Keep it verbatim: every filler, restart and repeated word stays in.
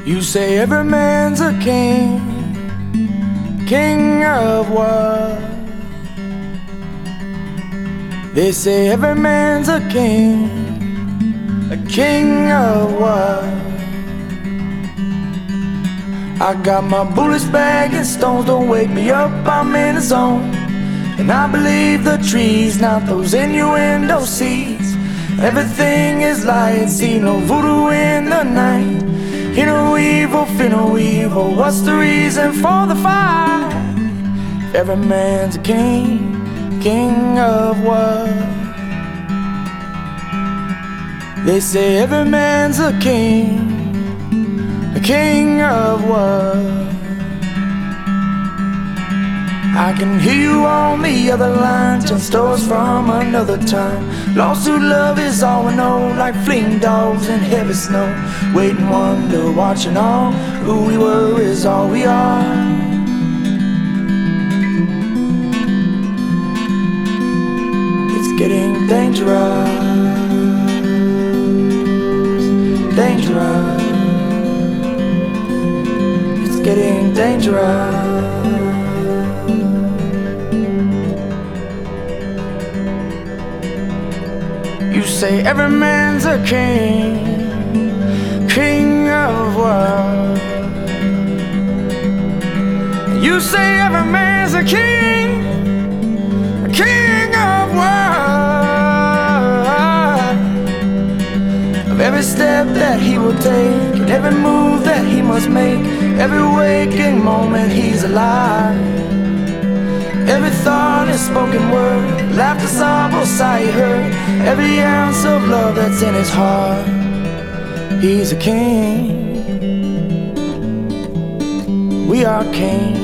You say every man's a king, king of what? They say every man's a king, a king of what? I got my bullets back and stones don't wake me up, I'm in the zone. And I believe the trees, not those innuendo seeds. Everything is light, see no voodoo in the night. Hear no evil, fear no evil, what's the reason for the fight? Every man's a king, king of what? They say every man's a king, a king of what? I can hear you on the other line, telling stories from another time. Lost to love is all we know, like fleeing dogs in heavy snow. Waiting, wonder, watching all. Who we were is all we are. It's getting dangerous, dangerous. It's getting dangerous. You say every man's a king, king of what? You say every man's a king, a king of what? Of every step that he will take, and every move that he must make, every waking moment he's alive. Every thought is spoken word, laughter, sorrow, sigh heard. Every ounce of love that's in his heart. He's a king. We are kings.